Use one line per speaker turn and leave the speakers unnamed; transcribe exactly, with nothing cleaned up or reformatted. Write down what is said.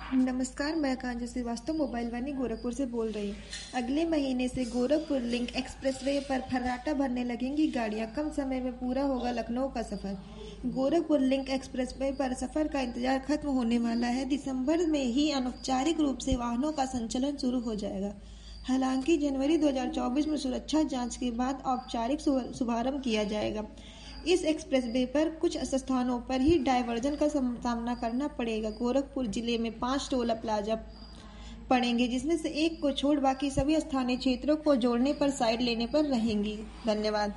नमस्कार, मैं कांजा श्रीवास्तव मोबाइल वानी गोरखपुर से बोल रही हूँ। अगले महीने से गोरखपुर लिंक एक्सप्रेसवे पर फर्राटा भरने लगेंगी गाड़ियाँ। कम समय में पूरा होगा लखनऊ का सफर। गोरखपुर लिंक एक्सप्रेसवे पर सफर का इंतजार खत्म होने वाला है। दिसंबर में ही अनौपचारिक रूप से वाहनों का संचालन शुरू हो जाएगा। हालांकि जनवरी दो हज़ार चौबीस में सुरक्षा जांच के बाद औपचारिक शुभारंभ किया जाएगा। इस एक्सप्रेसवे पर कुछ स्थानों पर ही डायवर्जन का सामना करना पड़ेगा। गोरखपुर जिले में पांच टोल प्लाजा पड़ेंगे, जिसमें से एक को छोड़ बाकी सभी स्थानीय क्षेत्रों को जोड़ने पर साइड लेने पर रहेंगी। धन्यवाद।